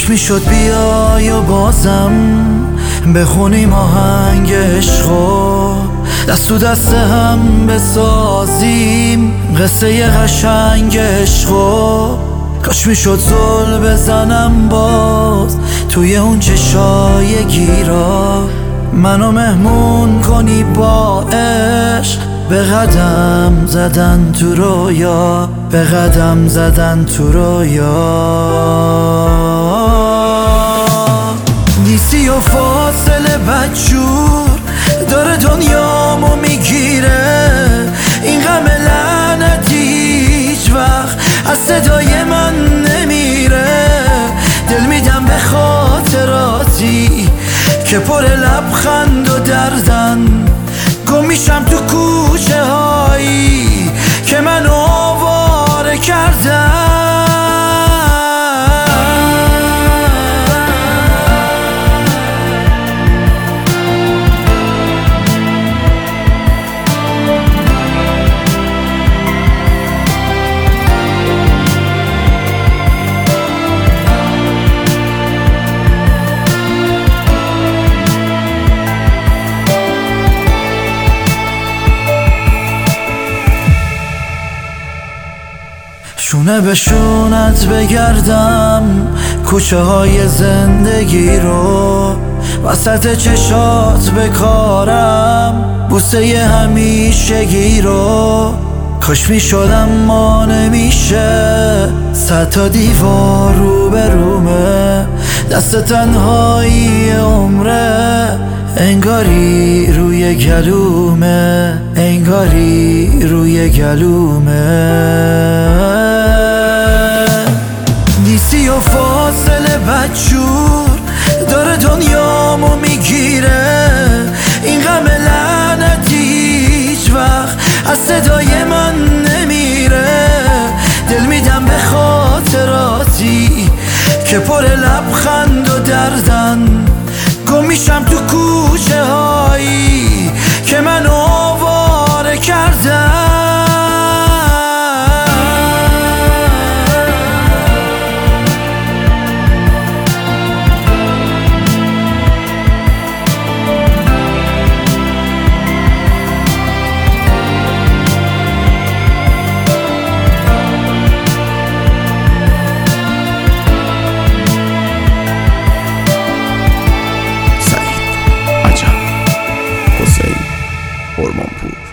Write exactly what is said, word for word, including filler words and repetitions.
کاش میشد بیای و بازم بخونیم آهنگ عشقو، دست تو دست هم بسازیم قصه قشنگ عشقو. کاش میشد زل بزنم باز توی اون چشای گیرا، منو مهمون کنی با عشق، به قدم زدن تو رویا، به قدم زدن تو رویا. نیستی و فاصله بدجور داره دنیامو میگیره، این غم لعنتی هیچ وقت از صدای من نمیره. دل میدم به خاطراتی که پر لبخند و دردن، گم میشم تو کوچه هایی که منو آواره کردن. شونه به شونت بگردم کوچه های زندگی رو، وسط چشات بکارم بوسه همیشگی رو. کاش میشدم ما نمیشه، صد تا دیوار رو به رومه، دست تنهایی عمره، انگاری روی گلومه، انگاری روی گلومه. نیستی و فاصله بدجور داره دنیامو میگیره، این غم لعنتی هیچ وقت از صدای من نمیره. دل میدم به خاطراتی که پر لبخند و دردن، گم میشم تو کوچه هایی که منو آواره کردن. حسین هرمانپور.